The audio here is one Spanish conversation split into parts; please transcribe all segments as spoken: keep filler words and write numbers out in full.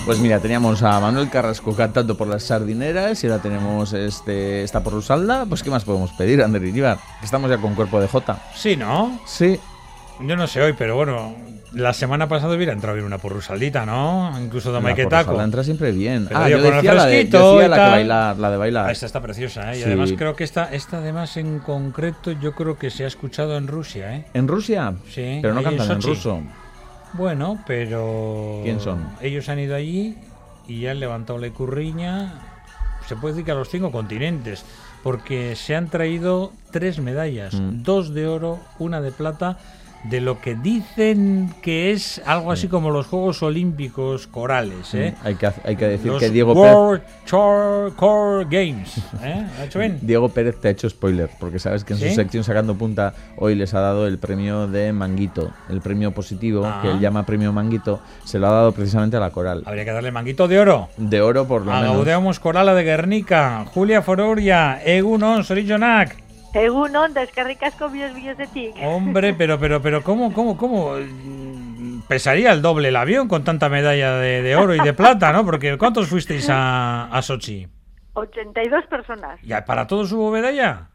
Pues mira, teníamos a Manuel Carrasco cantando por las sardineras y ahora tenemos este esta por Rusalda. Pues ¿qué más podemos pedir, Ander Iríbar? Estamos ya con cuerpo de Jota. Sí, ¿no? Sí. Yo no sé hoy, pero bueno, la semana pasada hubiera entrado bien una porrusaldita, ¿no? Incluso de Maiketako. La entra siempre bien. Pero ah, yo yo con decía, el la de, fresquito yo decía y la que tal. bailar, la de bailar. Ah, esta está preciosa, ¿eh? Y Sí. además creo que esta, esta además en concreto yo creo que se ha escuchado en Rusia, ¿eh? ¿En Rusia? Sí. Pero no ahí en cantan en Sochi. ruso. Bueno, pero... ¿Quién son? Ellos han ido allí y han levantado la icurriña, se puede decir que a los cinco continentes, porque se han traído tres medallas, Mm. dos de oro, una de plata, de lo que dicen que es algo así como los Juegos Olímpicos corales, ¿eh? Mm, Hay que, hay que decir Los que Diego Pérez, World Chor- Core Games, ¿eh? ¿Ha hecho bien? Diego Pérez te ha hecho spoiler, porque sabes que en ¿Sí? su sección Sacando Punta hoy les ha dado el premio de Manguito, el premio positivo, Ah. que él llama premio Manguito, se lo ha dado precisamente a la coral. Habría que darle manguito de oro. De oro por lo A menos. Gaudeamus Corala de Guernica, Julia Fororia, Egunon, Sorillonac. Egunon, descarricas con mis vídeos de ti. Hombre, pero, pero, pero, ¿cómo, cómo, cómo? Mm, Pesaría el doble el avión con tanta medalla de, de oro y de plata, ¿no? Porque ¿cuántos fuisteis a, a Sochi? ochenta y dos personas. ¿Ya para todos hubo medalla?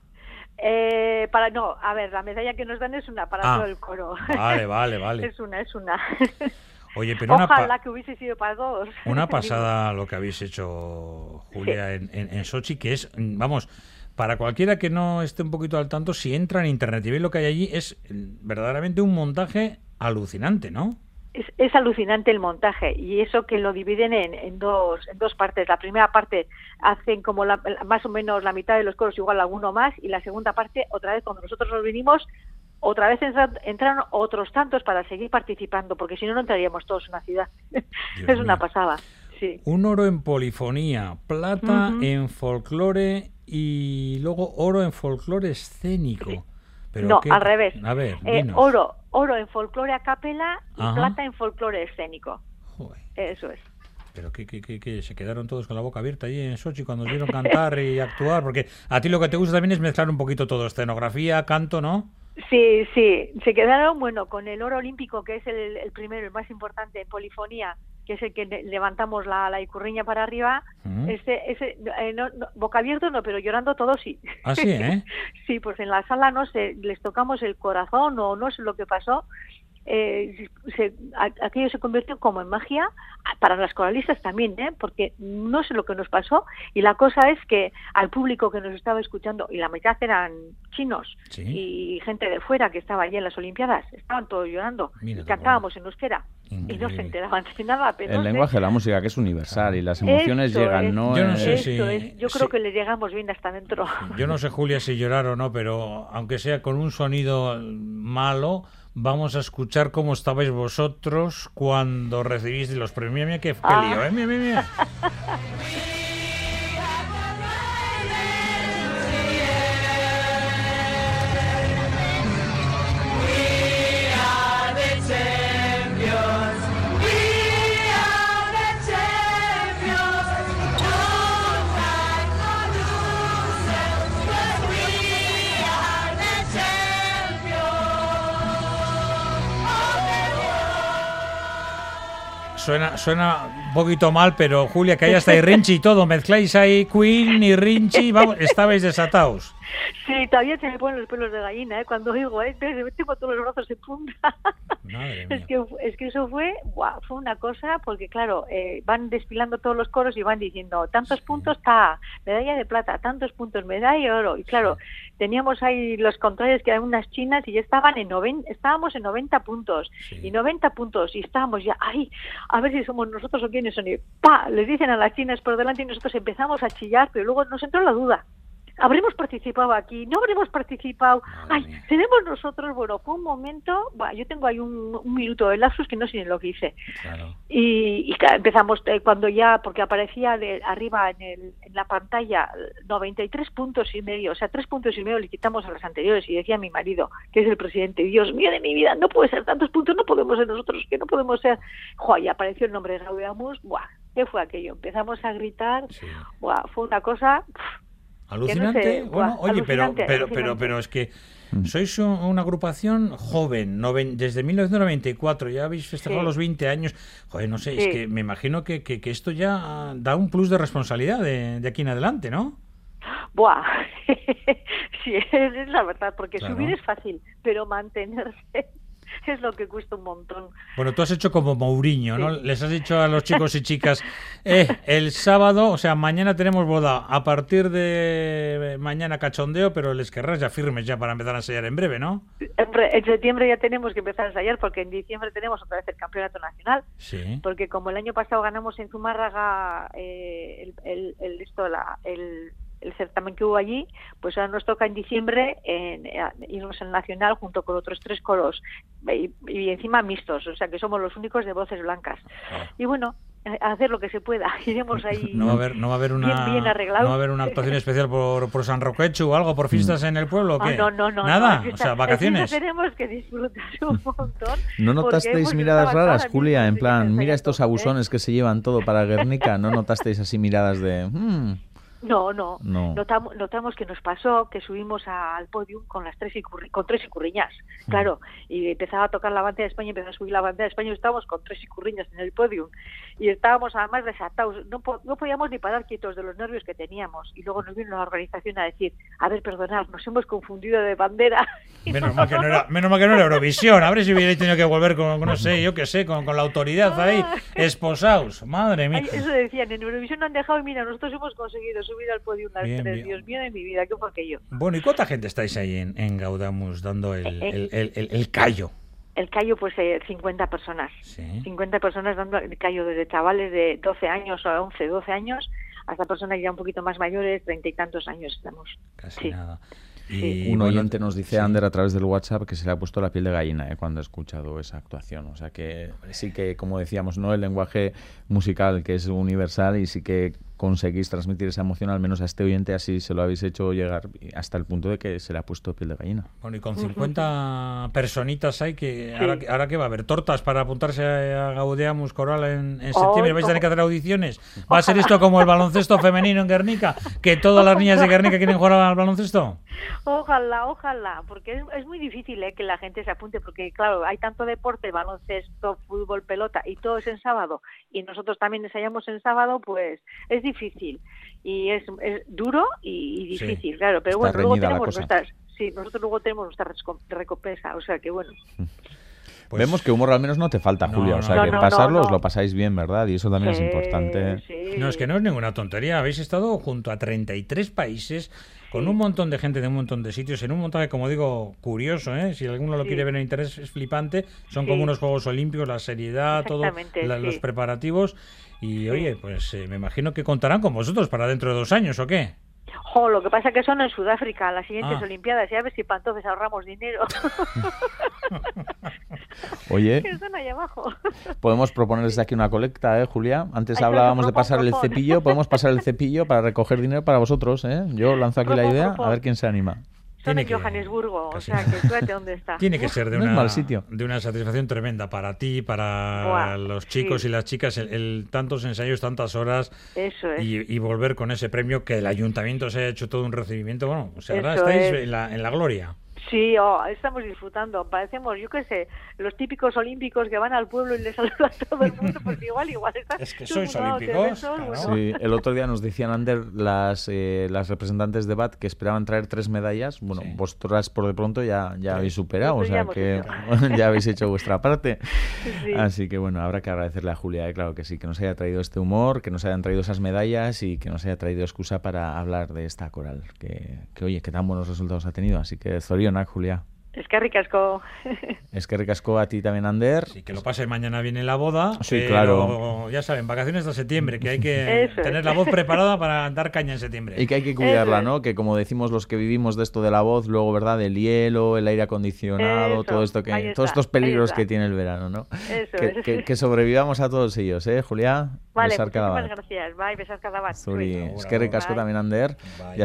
Eh, para no, a ver, la medalla que nos dan es una para Ah, todo el coro. Vale, vale, vale. Es una, es una. Oye, pero una, Ojalá pa- que hubiese sido para dos. una pasada lo que habéis hecho, Julia, en, en, en Sochi, que es, mm, vamos, para cualquiera que no esté un poquito al tanto, si entra en internet y ve lo que hay allí, es mm, verdaderamente un montaje alucinante, ¿no? Es, es alucinante el montaje y eso que lo dividen en, en dos en dos partes. La primera parte hacen como la- la- más o menos la mitad de los coros, igual alguno más, y la segunda parte, otra vez cuando nosotros nos vinimos, otra vez entran, entraron otros tantos para seguir participando, porque si no, no entraríamos todos en una ciudad. Es una mío. pasada, sí. Un oro en polifonía, plata Ujú. en folclore y luego oro en folclore escénico. Pero No, qué- al revés. A ver, Eh, dinos. oro, oro en folclore a capela y Ajá. plata en folclore escénico. Joder, Eso es. pero que, que, que, que se quedaron todos con la boca abierta allí en Sochi cuando os vieron cantar y actuar, porque a ti lo que te gusta también es mezclar un poquito todo, escenografía, canto, ¿no? Sí, sí, se quedaron, bueno, con el oro olímpico, que es el, el primero, el más importante en polifonía, que es el que le- levantamos la, la icurriña para arriba, Ujú. ese, ese eh, no, no, boca abierto no, pero llorando todos sí. Ah, sí, ¿eh? Sí, pues en la sala, no sé, les tocamos el corazón o no sé lo que pasó, eh, se, a- aquello se convirtió como en magia, a- para las coralistas también, ¿eh? Porque no sé lo que nos pasó, y la cosa es que al público que nos estaba escuchando, y la mitad eran chinos, Sí. y gente de fuera que estaba allí en las Olimpiadas, estaban todos llorando, Mira y tú, cantábamos en euskera, y no Increíble. se enteraban de nada, pero El no sé. lenguaje de la música, que es universal y las emociones Esto llegan, es. ¿no? Yo no sé Eh, si- Esto es, yo creo sí. que le llegamos bien hasta dentro. Yo no sé, Julia, si llorar o no, pero aunque sea con un sonido malo, vamos a escuchar cómo estabais vosotros cuando recibiste los premios. Mira, mira qué, qué Ah. lío, ¿eh? Mira, mira, mira. Suena, suena un poquito mal, pero Julia, que ahí hasta ahí Rinchi y todo, mezcláis ahí Queen y Rinchi, vamos, estabais desatados. Sí, todavía se me ponen los pelos de gallina, ¿eh? Cuando oigo, ¿eh? Se me tengo todos los brazos en punta. Madre mía. Es que, es que eso fue, guau, fue una cosa, porque claro, eh, van desfilando todos los coros y van diciendo, tantos puntos está, medalla de plata, tantos puntos, medalla de oro. Y claro, teníamos ahí los contrarios que eran unas chinas y ya estaban en noven, estábamos en noventa puntos. Sí. Y noventa puntos, y estábamos ya, ay, a ver si somos nosotros o quiénes son. Y pa, les dicen a las chinas por delante y nosotros empezamos a chillar, pero luego nos entró la duda. ¿Habremos participado aquí? ¿No habremos participado? Madre Ay, mía. seremos nosotros. Bueno, fue un momento, bah, yo tengo ahí un, un minuto de lapsus que no sé ni lo que hice. Claro. Y, y claro, empezamos eh, cuando ya, porque aparecía de arriba en, el, en la pantalla noventa y tres puntos y medio, o sea, tres puntos y medio le quitamos a las anteriores, y decía mi marido, que es el presidente, Dios mío de mi vida, no puede ser tantos puntos, no podemos ser nosotros, que no podemos ser. Joder, y apareció el nombre de Gaudeamus, buah, ¿qué fue aquello? Empezamos a gritar, Sí. buah, fue una cosa... pff, Alucinante. Que no sé, Bueno, guau, oye, pero, alucinante, pero, pero, alucinante. pero es que Mm. Sois un, una agrupación joven, noven, desde mil novecientos noventa y cuatro, ya habéis festejado sí. los veinte años. Joder, no sé, sí. es que me imagino que, que, que esto ya da un plus de responsabilidad de, de aquí en adelante, ¿no? Buah, sí, es la verdad, porque claro. subir es fácil, pero mantenerse es lo que cuesta un montón. Bueno, tú has hecho como Mourinho, ¿no? Sí. Les has dicho a los chicos y chicas, eh, el sábado, o sea, mañana tenemos boda, a partir de mañana cachondeo, pero les querrás ya firmes ya para empezar a ensayar en breve, ¿no? En septiembre ya tenemos que empezar a ensayar, porque en diciembre tenemos otra vez el campeonato nacional, sí. porque como el año pasado ganamos en Zumárraga eh, el, el, el, esto, la, el el certamen que hubo allí, pues ahora nos toca en diciembre en, en, irnos al Nacional junto con otros tres coros y, y encima mixtos, o sea que somos los únicos de voces blancas. Ah. Y bueno, a hacer lo que se pueda, iremos ahí no va a haber, no va a haber una bien, bien arreglado. No va a haber una actuación especial por, por San Roquecho o algo, por fiestas en el pueblo, ¿o qué? Ah, no, no, no. Nada, no, fiesta, o sea, vacaciones. Tenemos que disfrutar un montón. ¿No notasteis miradas raras, Julia? En plan, mira estos abusones que se llevan todo para Guernica, ¿no notasteis así miradas de... Hmm. No, no, no. Notamos, notamos que nos pasó que subimos a, al podium con las tres icurri, con tres icurriñas, claro, y empezaba a tocar la bandera de España, empezó a subir la bandera de España y estábamos con tres icurriñas en el podium y estábamos además desatados, no, no podíamos ni parar quietos de los nervios que teníamos y luego nos vino la organización a decir, a ver, perdonad, nos hemos confundido de bandera. Menos mal que no era, menos mal que no era Eurovisión, a ver si hubierais tenido que volver con, no sé, yo qué sé, con, con la autoridad ahí, esposaos, madre mía. Ay, eso decían, en Eurovisión no han dejado y mira, nosotros hemos conseguido subir al podio las bien, tres, bien. Dios mío de mi vida, ¿qué fue aquello? Bueno, ¿y cuánta gente estáis ahí en, en Gaudamus dando el, eh, el, el, el, el callo? El callo, pues eh, cincuenta personas. ¿Sí? cincuenta personas dando el callo, desde chavales de doce años o once, doce años, hasta personas ya un poquito más mayores, treinta y tantos años estamos. Casi sí. nada. Y sí. Un oyente nos dice, sí. Ander, a través del WhatsApp, que se le ha puesto la piel de gallina eh, cuando ha escuchado esa actuación. O sea que sí que, como decíamos, ¿no? El lenguaje musical que es universal y sí que conseguís transmitir esa emoción, al menos a este oyente, así se lo habéis hecho llegar hasta el punto de que se le ha puesto piel de gallina. Bueno, y con cincuenta personitas hay que... Sí. Ahora, ¿Ahora qué va a haber? ¿Tortas para apuntarse a Gaudeamus Coral en, en septiembre? Oh, ¿vais a tener que hacer audiciones? ¿Va a ser esto como el baloncesto femenino en Guernica? ¿Que todas las niñas de Guernica quieren jugar al baloncesto? Ojalá, ojalá, porque es, es muy difícil eh, que la gente se apunte, porque claro, hay tanto deporte, baloncesto, fútbol, pelota, y todo es en sábado, y nosotros también ensayamos en sábado, pues es difícil, y es, es duro y, y difícil, sí. Claro, pero Está bueno, luego tenemos cosa. nuestras, sí, nosotros luego tenemos nuestra recompensa, o sea que bueno. Pues vemos que humor al menos no te falta, no, Julia, o sea no, que no, pasarlo no, os no. lo pasáis bien, ¿verdad? Y eso también sí, es importante. Sí. No, es que no es ninguna tontería, habéis estado junto a treinta y tres países, con sí. un montón de gente de un montón de sitios, en un montaje, como digo, curioso, ¿eh? Si alguno lo sí. quiere ver en interés, es flipante, son sí. como unos Juegos Olímpicos, la seriedad, todo, la, sí. los preparativos, y sí. oye, pues eh, me imagino que contarán con vosotros para dentro de dos años, ¿o qué? Jo, lo que pasa es que son en Sudáfrica, las siguientes ah. Olimpiadas, y a ver si para entonces ahorramos dinero. Oye, que están ahí abajo. Podemos proponer desde aquí una colecta, ¿eh, Julia? Antes Ay, hablábamos propon, de pasar propon. el cepillo, podemos pasar el cepillo para recoger dinero para vosotros, ¿eh? Yo lanzo aquí propon, la idea, propon. a ver quién se anima. Son en Johannesburgo, o sea, que fíjate dónde está. Tiene que ser de no una, es mal sitio. de una satisfacción tremenda para ti, para Buah, los chicos sí. y las chicas, el, el tantos ensayos, tantas horas, Eso es. y, y volver con ese premio, que el ayuntamiento se ha hecho todo un recibimiento. Bueno, o sea, ahora Eso estáis es. en la, en la gloria. Sí, oh, estamos disfrutando. Parecemos, yo qué sé, los típicos olímpicos que van al pueblo y les saludan a todo el mundo, porque igual, igual. Está es que sois olímpicos. Claro. Sí, el otro día nos decían, Ander, las, eh, las representantes de B A T que esperaban traer tres medallas. Bueno, sí. vosotras por de pronto ya, ya sí. habéis superado, o sea que ya habéis hecho vuestra parte. Sí. Así que bueno, habrá que agradecerle a Julia, eh, claro que sí, que nos haya traído este humor, que nos hayan traído esas medallas y que nos haya traído excusa para hablar de esta coral, que, que oye, que tan buenos resultados ha tenido. Así que zorionak, Julia. Es que ricasco. Es que ricasco a ti también, Ander. Sí, que lo pase mañana viene la boda. Sí, pero, claro. Ya saben, vacaciones de septiembre, que hay que Eso tener es. la voz preparada para dar caña en septiembre. Y que hay que cuidarla, ¿no? Que como decimos los que vivimos de esto de la voz, luego, ¿verdad? El hielo, el aire acondicionado, Eso, todo esto que, está, todos estos peligros que tiene el verano, ¿no? Eso que, es. que, que sobrevivamos a todos ellos, ¿eh, Julia? Vale, muchísimas gracias. Bye, besar cada bat. Zuri, es que ricasco también, Ander.